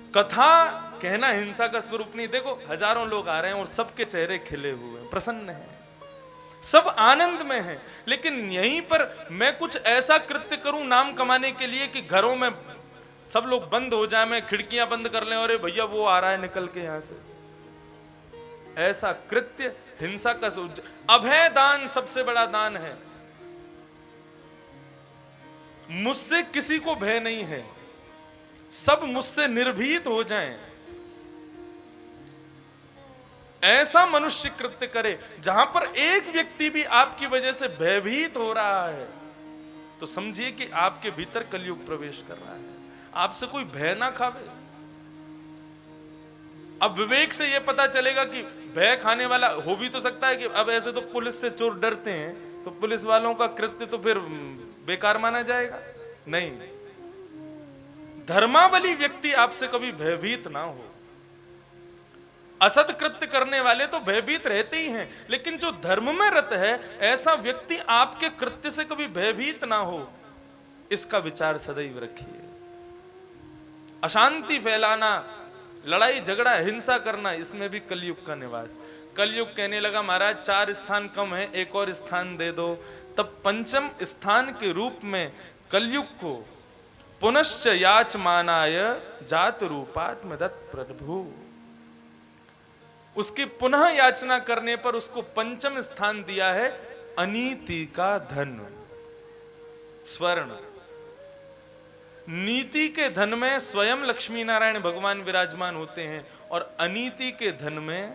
कथा कहना हिंसा का स्वरूप नहीं। देखो हजारों लोग आ रहे हैं और सबके चेहरे खिले हुए हैं, प्रसन्न हैं, सब आनंद में हैं, लेकिन यहीं पर मैं कुछ ऐसा कृत्य करूं नाम कमाने के लिए कि घरों में सब लोग बंद हो जाए, मैं खिड़कियां बंद कर लें, अरे भैया वो आ रहा है निकल के यहां से, ऐसा कृत्य हिंसा का अभय दान सबसे बड़ा दान है। मुझसे किसी को भय नहीं है, सब मुझसे निर्भीत हो जाएं, ऐसा मनुष्य कृत्य करे जहां पर एक व्यक्ति भी आपकी वजह से भयभीत हो रहा है, तो समझिए कि आपके भीतर कलयुग प्रवेश कर रहा है। आपसे कोई भय ना खावे। अब विवेक से यह पता चलेगा कि भय खाने वाला हो भी तो सकता है कि अब ऐसे तो पुलिस से चोर डरते हैं, तो पुलिस वालों का कृत्य तो फिर बेकार माना जाएगा। नहीं, धर्मावली व्यक्ति आपसे कभी भयभीत ना हो। असत कृत्य करने वाले तो भयभीत रहते ही हैं, लेकिन जो धर्म में रत है ऐसा व्यक्ति आपके कृत्य से कभी भयभीत ना हो, इसका विचार सदैव रखिए। अशांति फैलाना, लड़ाई झगड़ा हिंसा करना, इसमें भी कलयुग का निवास। कलयुग कहने लगा महाराज 4 स्थान कम है, एक और स्थान दे दो। तब 5म स्थान के रूप में कलयुग को पुनश्च याचमानाय जात रूपात्म दत्त प्रभु, उसकी पुनः याचना करने पर उसको 5म स्थान दिया है अनीति का धन, स्वर्ण। नीति के धन में स्वयं लक्ष्मी नारायण भगवान विराजमान होते हैं और अनीति के धन में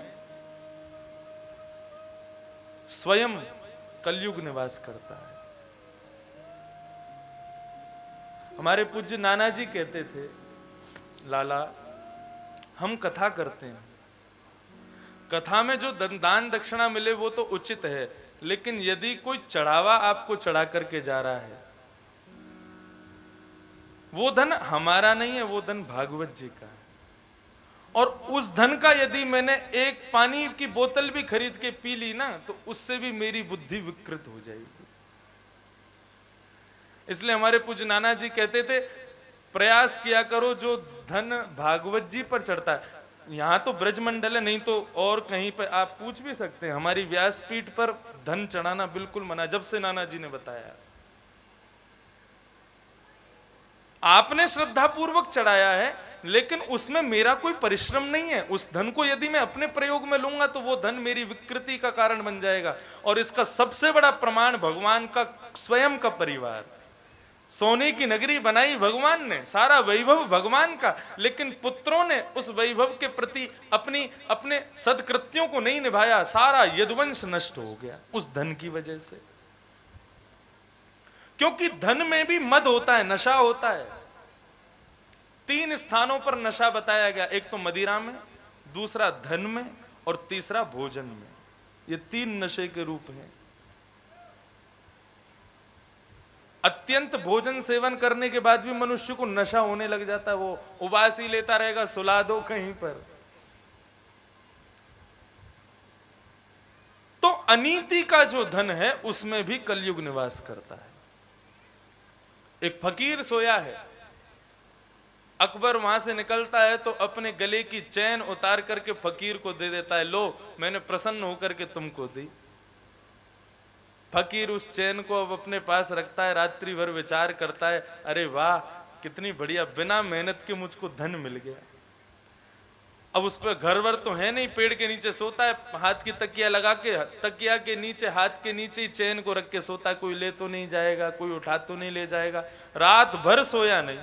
स्वयं कलयुग निवास करता है। हमारे पूज्य नाना जी कहते थे, लाला हम कथा करते हैं, कथा में जो दान दक्षिणा मिले वो तो उचित है, लेकिन यदि कोई चढ़ावा आपको चढ़ा करके जा रहा है, वो धन हमारा नहीं है, वो धन भागवत जी का है, और उस धन का यदि मैंने एक पानी की बोतल भी खरीद के पी ली ना, तो उससे भी मेरी बुद्धि विकृत हो जाएगी। इसलिए हमारे पूज्य नाना जी कहते थे, प्रयास किया करो जो धन भागवत जी पर चढ़ता है। यहां तो ब्रजमंडल है, नहीं तो और कहीं पर आप पूछ भी सकते हैं। हमारी व्यासपीठ पर धन चढ़ाना बिल्कुल मना, जब से नाना जी ने बताया। आपने श्रद्धा पूर्वक चढ़ाया है, लेकिन उसमें मेरा कोई परिश्रम नहीं है। उस धन को यदि मैं अपने प्रयोग में लूंगा तो वो धन मेरी विकृति का कारण बन जाएगा। और इसका सबसे बड़ा प्रमाण भगवान का स्वयं का परिवार। सोने की नगरी बनाई भगवान ने, सारा वैभव भगवान का, लेकिन पुत्रों ने उस वैभव के प्रति अपने सदकृत्यों को नहीं निभाया, सारा यदुवंश नष्ट हो गया उस धन की वजह से। क्योंकि धन में भी मद होता है, नशा होता है। 3 स्थानों पर नशा बताया गया, एक तो मदिरा में, दूसरा धन में और तीसरा भोजन में। ये 3 नशे के रूप हैं। अत्यंत भोजन सेवन करने के बाद भी मनुष्य को नशा होने लग जाता है, वो उपवास ही लेता रहेगा, सुला दो कहीं पर। तो अनीति का जो धन है उसमें भी कलयुग निवास करता है। एक फकीर सोया है, अकबर वहां से निकलता है तो अपने गले की चैन उतार करके फकीर को दे देता है, लो मैंने प्रसन्न होकर के तुमको दी। फकीर उस चैन को अब अपने पास रखता है, रात्रि भर विचार करता है, अरे वाह कितनी बढ़िया, बिना मेहनत के मुझको धन मिल गया। अब उस पर घर वर तो है नहीं, पेड़ के नीचे सोता है, हाथ की तकिया लगा के, तकिया के नीचे, हाथ के नीचे ही चैन को रख के सोता है, कोई ले तो नहीं जाएगा, कोई उठा तो नहीं ले जाएगा। रात भर सोया नहीं।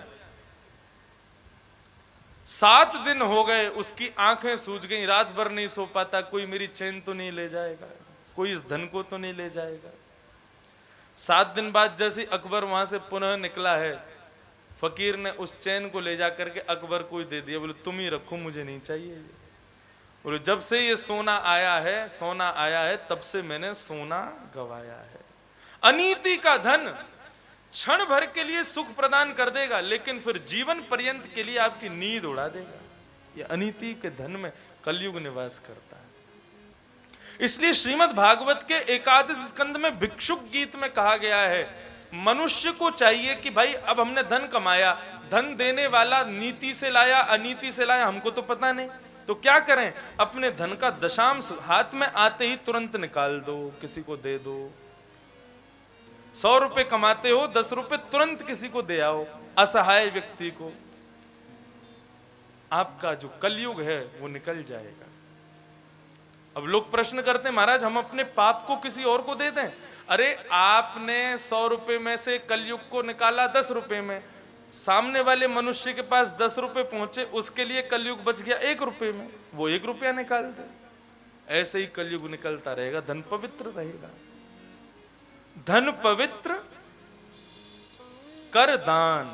7 दिन हो गए, उसकी आंखें सूज गई, रात भर नहीं सो पाता, कोई मेरी चैन तो नहीं ले जाएगा, कोई इस धन को तो नहीं ले जाएगा। 7 दिन बाद जैसे अकबर वहां से पुनः निकला है, फकीर ने उस चैन को ले जाकर के अकबर को ही दे दिया, बोले तुम ही रखो, मुझे नहीं चाहिए। बोले जब से ये सोना आया है तब से मैंने सोना गवाया है। अनीति का धन क्षण भर के लिए सुख प्रदान कर देगा, लेकिन फिर जीवन पर्यंत के लिए आपकी नींद उड़ा देगा। ये अनीति के धन में कलयुग निवास करता है। इसलिए श्रीमद् भागवत के 11 स्कंद में भिक्षुक गीत में कहा गया है मनुष्य को चाहिए कि भाई अब हमने धन कमाया, धन देने वाला नीति से लाया अनीति से लाया हमको तो पता नहीं, तो क्या करें, अपने धन का दशांश हाथ में आते ही तुरंत निकाल दो, किसी को दे दो। 100 रुपए कमाते हो, 10 रुपए तुरंत किसी को दे आओ, असहाय व्यक्ति को। आपका जो कलयुग है वो निकल जाएगा। अब लोग प्रश्न करते हैं, महाराज हम अपने पाप को किसी और को दे दें? अरे आपने 100 रुपए में से कलयुग को निकाला 10 रुपए में, सामने वाले मनुष्य के पास 10 रुपए पहुंचे, उसके लिए कलयुग बच गया 1 रुपए में, वो 1 रुपया निकाल दे। ऐसे ही कलयुग निकलता रहेगा, धन पवित्र रहेगा। धन पवित्र, कर दान,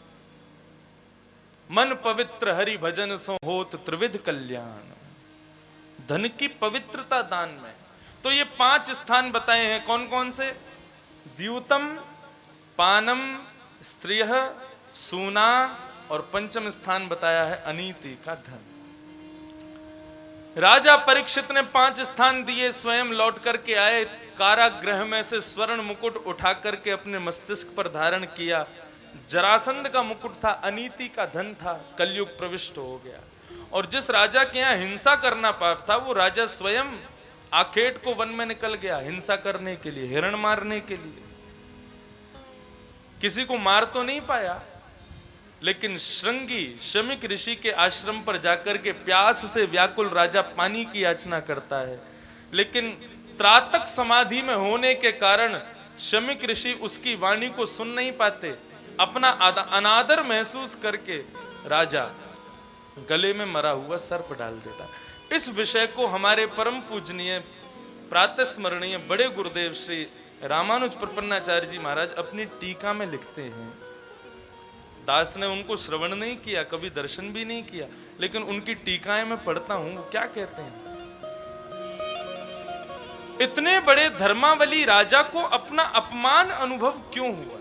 मन पवित्र, हरि भजन सो होत त्रिविध कल्याण। धन की पवित्रता दान में। तो ये 5 स्थान बताए हैं, कौन कौन से? द्यूतम, पानम, स्त्रियः, सूना, और पंचम स्थान बताया है अनीति का धन। राजा परीक्षित ने 5 स्थान दिए, स्वयं लौट करके आए, कारागृह में से स्वर्ण मुकुट उठा करके अपने मस्तिष्क पर धारण किया। जरासंध का मुकुट था, अनीति का धन था, कलयुग प्रविष्ट हो गया। और जिस राजा के यहाँ हिंसा करना पाप था, वो राजा स्वयं आखेट को वन में निकल गया हिंसा करने के लिए, हिरण मारने के लिए। किसी को मार तो नहीं पाया, लेकिन श्रृंगी शमिक ऋषि के आश्रम पर जाकर के प्यास से व्याकुल राजा पानी की याचना करता है, लेकिन त्रातक समाधि में होने के कारण शमिक ऋषि उसकी वाणी को सुन नहीं पाते। अपना अनादर महसूस करके राजा गले में मरा हुआ सर्प डाल देता। इस विषय को हमारे परम पूजनीय प्रातस्मरणीय बड़े गुरुदेव श्री रामानुज प्रपन्नाचार्य जी महाराज अपनी टीका में लिखते हैं। दास ने उनको श्रवण नहीं किया, कभी दर्शन भी नहीं किया, लेकिन उनकी टीकाएं मैं पढ़ता हूं, वो क्या कहते हैं। इतने बड़े धर्मावली राजा को अपना अपमान अनुभव क्यों हुआ?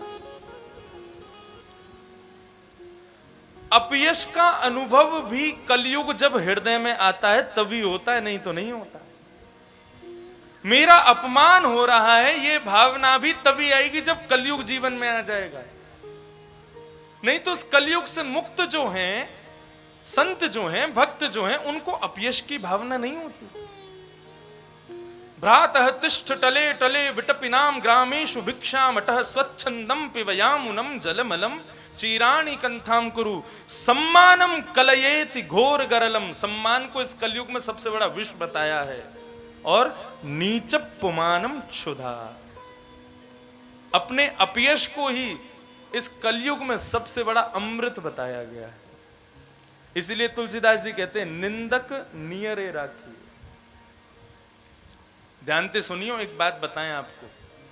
अपयश का अनुभव भी कलयुग जब हृदय में आता है तभी होता है, नहीं तो नहीं होता। मेरा अपमान हो रहा है, ये भावना भी तभी आएगी जब कलयुग जीवन में आ जाएगा। नहीं तो उस कलयुग से मुक्त जो हैं, संत जो हैं, भक्त जो हैं, उनको अपयश की भावना नहीं होती। भ्रातः तिष्ठ टले टले विटपिनाम ग्रामेषु भिक्षामटः स्वच्छंदम पिबयामुनम जलमलम चीराणी कंथाम कुरु सम्मानम कलयेति घोर गरलम। सम्मान को इस कलयुग में सबसे बड़ा विष बताया है। और नीच पुमानम क्षुधा, अपने अपयश को ही इस कलयुग में सबसे बड़ा अमृत बताया गया है। इसलिए तुलसीदास जी कहते हैं, निंदक नियरे राखी। ध्यान से सुनियो, एक बात बताएं आपको।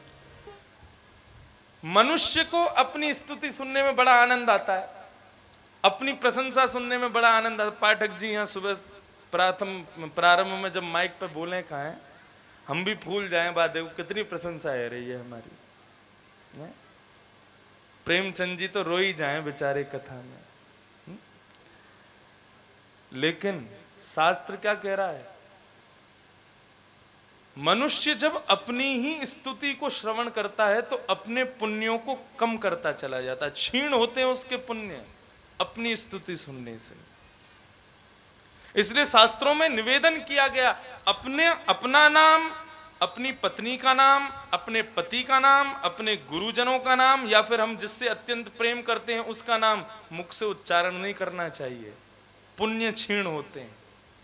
मनुष्य को अपनी स्तुति सुनने में बड़ा आनंद आता है, अपनी प्रशंसा सुनने में बड़ा आनंद आता है। पाठक जी यहाँ सुबह प्रारंभ में जब माइक पे बोले कहा है, हम भी फूल जाएं, बात देखो कितनी प्रशंसा है रही है हमारी। प्रेमचंद जी तो रो ही जाएं बेचारे कथा में। लेकिन शास्त्र क्या कह रहा है? मनुष्य जब अपनी ही स्तुति को श्रवण करता है तो अपने पुण्यों को कम करता चला जाता है, क्षीण होते हैं उसके पुण्य अपनी स्तुति सुनने से। इसलिए शास्त्रों में निवेदन किया गया, अपना नाम, अपनी पत्नी का नाम, अपने पति का नाम, अपने गुरुजनों का नाम, या फिर हम जिससे अत्यंत प्रेम करते हैं उसका नाम मुख से उच्चारण नहीं करना चाहिए, पुण्य क्षीण होते हैं।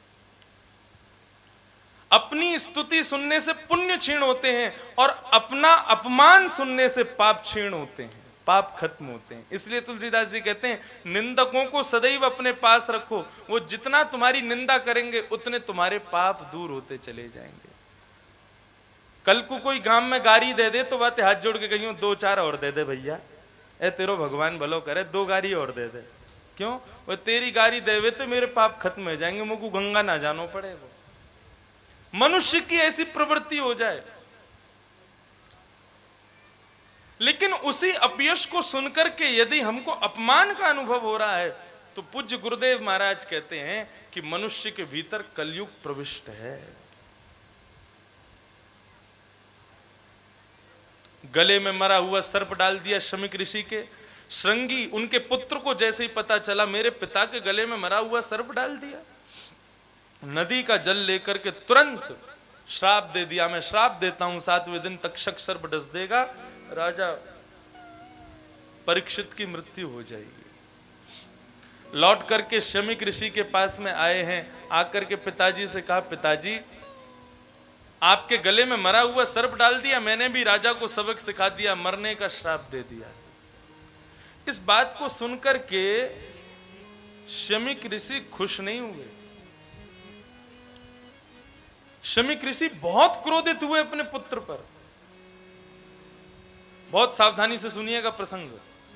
अपनी स्तुति सुनने से पुण्य क्षीण होते हैं और अपना अपमान सुनने से पाप क्षीण होते हैं, पाप खत्म होते हैं। इसलिए तुलसीदास जी कहते हैं, निंदकों को सदैव अपने पास रखो, वो जितना तुम्हारी निंदा करेंगे उतने तुम्हारे पाप दूर होते चले जाएंगे। कल को कोई गांव में गारी दे दे तो बात हाथ जोड़ के कहियो 2-4 और दे दे भैया, ए तेरो भगवान भलो करे, 2 गारी और दे दे। क्यों? वो तेरी गारी देवे तो मेरे पाप खत्म हो जाएंगे, मुझको गंगा ना जानो पड़े। वो मनुष्य की ऐसी प्रवृत्ति हो जाए। लेकिन उसी अपयश को सुनकर के यदि हमको अपमान का अनुभव हो रहा है तो पूज्य गुरुदेव महाराज कहते हैं कि मनुष्य के भीतर कलयुग प्रविष्ट है। गले में मरा हुआ सर्प डाल दिया शमीक ऋषि के। श्रृंगी उनके पुत्र को जैसे ही पता चला मेरे पिता के गले में मरा हुआ सर्प डाल दिया, नदी का जल लेकर के तुरंत श्राप दे दिया, मैं श्राप देता हूं 7वें दिन तक्षक सर्प डस देगा, राजा परीक्षित की मृत्यु हो जाएगी। लौट करके शमीक ऋषि के पास में आए हैं, आकर के पिताजी से कहा, पिताजी आपके गले में मरा हुआ सर्प डाल दिया, मैंने भी राजा को सबक सिखा दिया, मरने का श्राप दे दिया। इस बात को सुनकर के शमीक ऋषि खुश नहीं हुए। शमीक ऋषि बहुत क्रोधित हुए अपने पुत्र पर। बहुत सावधानी से सुनिएगा प्रसंग।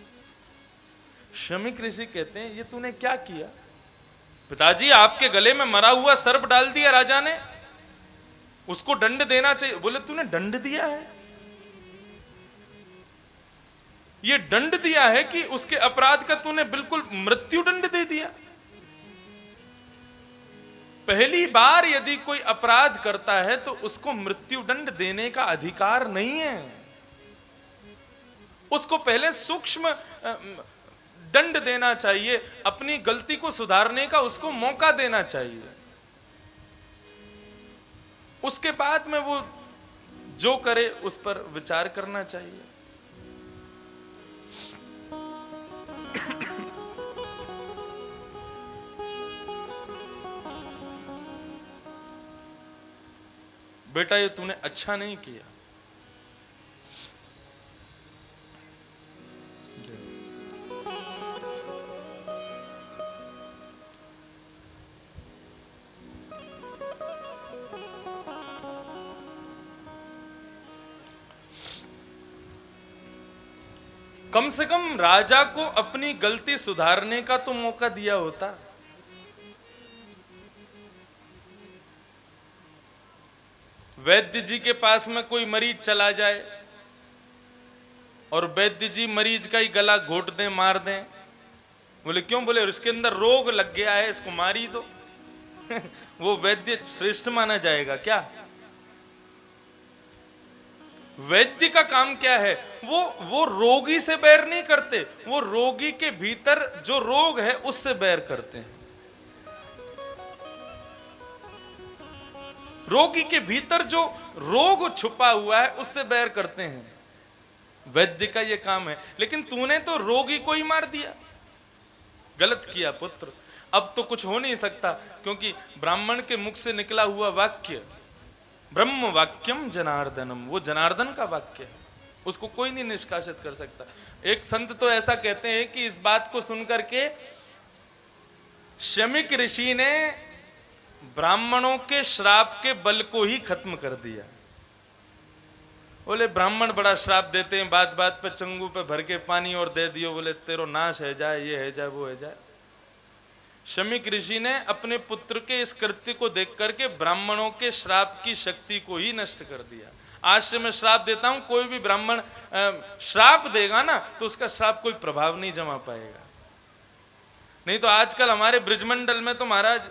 शमीक ऋषि कहते हैं, ये तूने क्या किया? पिताजी आपके गले में मरा हुआ सर्प डाल दिया राजा ने, उसको दंड देना चाहिए। बोले तूने दंड दिया है? ये दंड दिया है कि उसके अपराध का तूने बिल्कुल मृत्यु दंड दे दिया। पहली बार यदि कोई अपराध करता है तो उसको मृत्यु दंड देने का अधिकार नहीं है, उसको पहले सूक्ष्म दंड देना चाहिए, अपनी गलती को सुधारने का उसको मौका देना चाहिए, उसके बाद में वो जो करे उस पर विचार करना चाहिए। बेटा ये तूने अच्छा नहीं किया। कम से कम राजा को अपनी गलती सुधारने का तो मौका दिया होता। वैद्य जी के पास में कोई मरीज चला जाए और वैद्य जी मरीज का ही गला घोट दें, मार दें। बोले क्यों? बोले इसके अंदर रोग लग गया है, इसको मारी दो। वो वैद्य श्रेष्ठ माना जाएगा क्या? वैद्य का काम क्या है? वो रोगी से बैर नहीं करते, वो रोगी के भीतर जो रोग है उससे बैर करते हैं। रोगी के भीतर जो रोग छुपा हुआ है उससे बैर करते हैं, वैद्य का ये काम है। लेकिन तूने तो रोगी को ही मार दिया, गलत किया पुत्र। अब तो कुछ हो नहीं सकता, क्योंकि ब्राह्मण के मुख से निकला हुआ वाक्य ब्रह्म वाक्यम जनार्दनम, वो जनार्दन का वाक्य है, उसको कोई नहीं निष्कासित कर सकता। एक संत तो ऐसा कहते हैं कि इस बात को सुनकर के शमीक ऋषि ने ब्राह्मणों के श्राप के बल को ही खत्म कर दिया। बोले ब्राह्मण बड़ा श्राप देते हैं, बात बात पे चंगू पे भर के पानी और दे दियो, बोले तेरो नाश है जाए, ये है जाए, वो है जाए। शमीक ऋषि ने अपने पुत्र के इस कृत्य को देख करके ब्राह्मणों के श्राप की शक्ति को ही नष्ट कर दिया। आज से मैं श्राप देता हूं, कोई भी ब्राह्मण श्राप देगा ना तो उसका श्राप कोई प्रभाव नहीं जमा पाएगा। नहीं तो आजकल हमारे ब्रिजमंडल में तो महाराज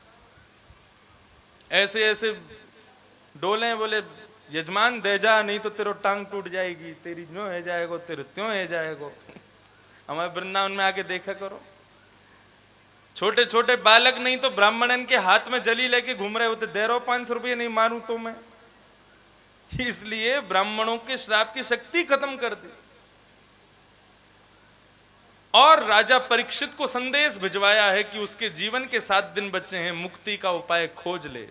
ऐसे ऐसे डोले, बोले यजमान दे जा, नहीं तो तेरो टांग टूट जाएगी, तेरी न्यों है जाएगो, तेरे त्यों है जाएगो। हमारे वृंदावन में आके देखा करो, छोटे छोटे बालक नहीं तो ब्राह्मणन के हाथ में जली लेके घूम रहे होते, दे रहो 500 रुपये, नहीं मारूं तो मैं। इसलिए ब्राह्मणों के श्राप की शक्ति खत्म कर दी। और राजा परीक्षित को संदेश भिजवाया है कि उसके जीवन के 7 दिन बचे हैं, मुक्ति का उपाय खोज ले।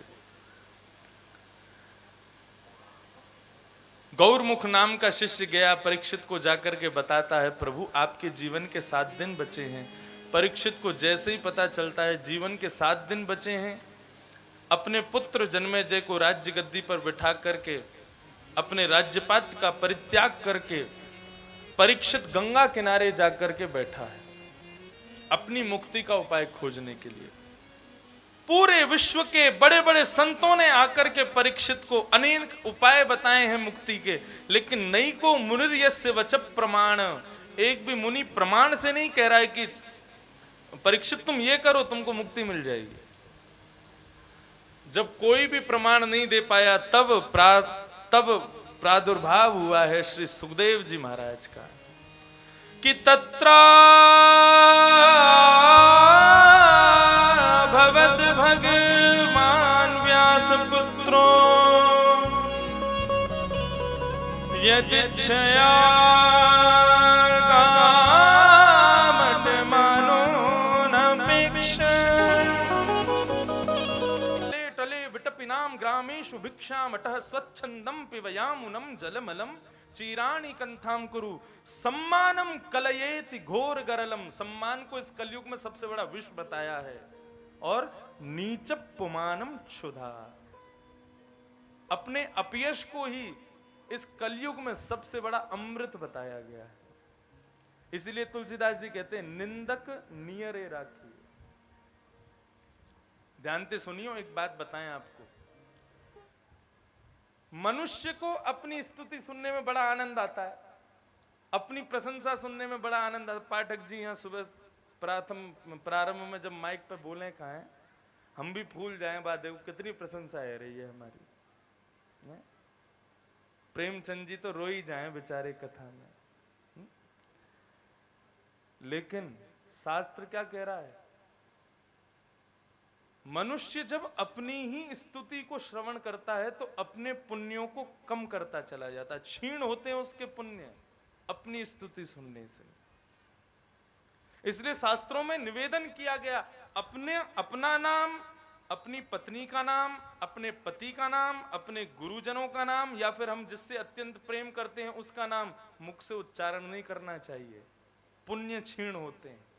गौरमुख नाम का शिष्य गया, परीक्षित को जाकर के बताता है, प्रभु आपके जीवन के 7 दिन बचे हैं। परीक्षित को जैसे ही पता चलता है जीवन के 7 दिन बचे हैं, अपने पुत्र जन्मेजय को राज्य गद्दी पर बिठा करके अपने राज्यपात का परित्याग करके परीक्षित गंगा किनारे जाकर के बैठा है अपनी मुक्ति का उपाय खोजने के लिए। पूरे विश्व के बड़े बड़े संतों ने आकर के परीक्षित को अनेक उपाय बताए हैं मुक्ति के, लेकिन नहीं को मुनिर्यस्य वचः प्रमाण, एक भी मुनि प्रमाण से नहीं कह रहा है कि परीक्षित तुम ये करो तुमको मुक्ति मिल जाएगी। जब कोई भी प्रमाण नहीं दे पाया तब प्रादुर्भाव हुआ है श्री सुखदेव जी महाराज का कि तत्रा भवद भगवान व्यास पुत्रो यदिच्छया गामटमानो नपेक्षा टले विटपिनाम ग्रामेषु भिक्षामटः स्वच्छंदं पिबयामुनं जलमलं चीराणि कंथाम कुरु सम्मानम कलयेति घोर गरलम। सम्मान को इस कलयुग में सबसे बड़ा विष बताया है और नीच पुमानम क्षुधा, अपने अपयश को ही इस कलयुग में सबसे बड़ा अमृत बताया गया है। इसीलिए तुलसीदास जी कहते हैं निंदक नियरे राखी। ध्यान से सुनियो, एक बात बताएं आपको। मनुष्य को अपनी स्तुति सुनने में बड़ा आनंद आता है, अपनी प्रशंसा सुनने में बड़ा आनंद आता है। पाठक जी यहाँ सुबह प्रारंभ में जब माइक पे बोले कहा है हम भी फूल जाएं, बात देखो कितनी प्रशंसा है रही है हमारी। प्रेमचंद जी तो रो ही जाएं बेचारे कथा में। लेकिन शास्त्र क्या कह रहा है? मनुष्य जब अपनी ही स्तुति को श्रवण करता है तो अपने पुण्यों को कम करता चला जाता है, क्षीण होते हैं उसके पुण्य अपनी स्तुति सुनने से। इसलिए शास्त्रों में निवेदन किया गया अपना नाम, अपनी पत्नी का नाम, अपने पति का नाम, अपने गुरुजनों का नाम या फिर हम जिससे अत्यंत प्रेम करते हैं उसका नाम मुख से उच्चारण नहीं करना चाहिए, पुण्य क्षीण होते हैं।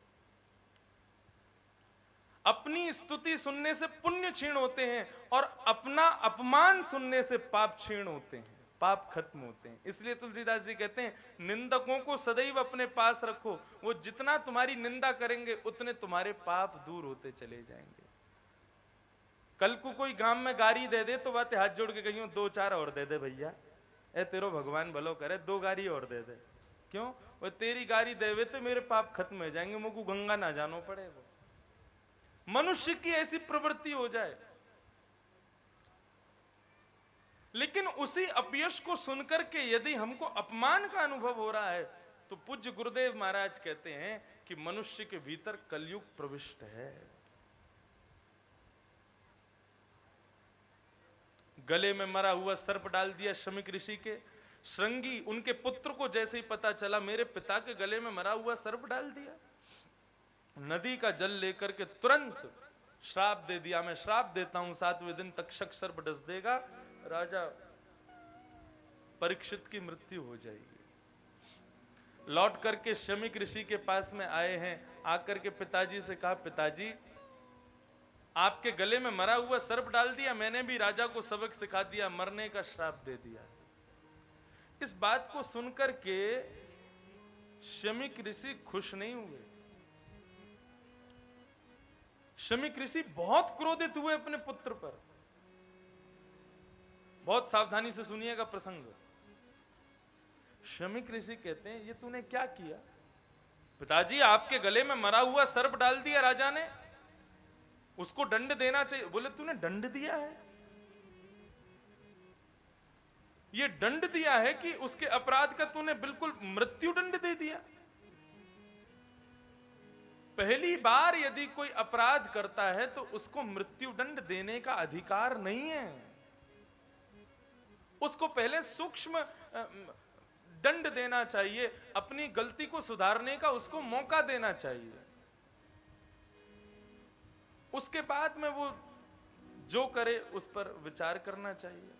अपनी स्तुति सुनने से पुण्य क्षीण होते हैं और अपना अपमान सुनने से पाप क्षीण होते हैं, पाप खत्म होते हैं। इसलिए तुलसीदास जी कहते हैं निंदकों को सदैव अपने पास रखो, वो जितना तुम्हारी निंदा करेंगे उतने तुम्हारे पाप दूर होते चले जाएंगे। कल को कोई गांव में गाड़ी दे दे तो बात हाथ जोड़ के कहियो 2-4 और दे दे भैया, ए तेरो भगवान भलो करे 2 गाड़ी और दे दे। क्यों? वो तेरी गाड़ी देवे तो मेरे पाप खत्म हो जाएंगे, मुझको गंगा ना जानो पड़े। वो मनुष्य की ऐसी प्रवृत्ति हो जाए। लेकिन उसी अपयश को सुनकर के यदि हमको अपमान का अनुभव हो रहा है तो पूज्य गुरुदेव महाराज कहते हैं कि मनुष्य के भीतर कलयुग प्रविष्ट है। गले में मरा हुआ सर्प डाल दिया शमीक ऋषि के। श्रृंगी उनके पुत्र को जैसे ही पता चला मेरे पिता के गले में मरा हुआ सर्प डाल दिया, नदी का जल लेकर के तुरंत श्राप दे दिया, मैं श्राप देता हूं 7वें दिन तक्षक सर्प डस देगा, राजा परीक्षित की मृत्यु हो जाएगी। लौट करके शमीक ऋषि के पास में आए हैं, आकर के पिताजी से कहा पिताजी आपके गले में मरा हुआ सर्प डाल दिया, मैंने भी राजा को सबक सिखा दिया, मरने का श्राप दे दिया। इस बात को सुनकर के शमीक ऋषि खुश नहीं हुए। शमीक ऋषि बहुत क्रोधित हुए अपने पुत्र पर। बहुत सावधानी से सुनिएगा प्रसंग। शमीक ऋषि कहते हैं ये तूने क्या किया? पिताजी आपके गले में मरा हुआ सर्प डाल दिया राजा ने, उसको दंड देना चाहिए। बोले तूने दंड दिया है? ये दंड दिया है कि उसके अपराध का तूने बिल्कुल मृत्यु दंड दे दिया। पहली बार यदि कोई अपराध करता है तो उसको मृत्यु दंड देने का अधिकार नहीं है, उसको पहले सूक्ष्म दंड देना चाहिए, अपनी गलती को सुधारने का उसको मौका देना चाहिए। उसके बाद में वो जो करे उस पर विचार करना चाहिए।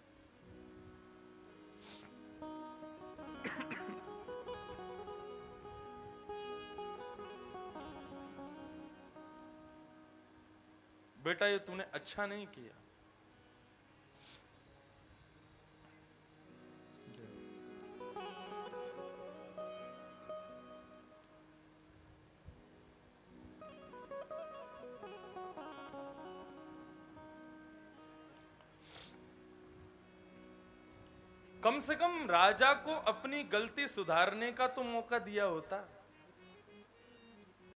बेटा ये तूने अच्छा नहीं किया। कम से कम राजा को अपनी गलती सुधारने का तो मौका दिया होता।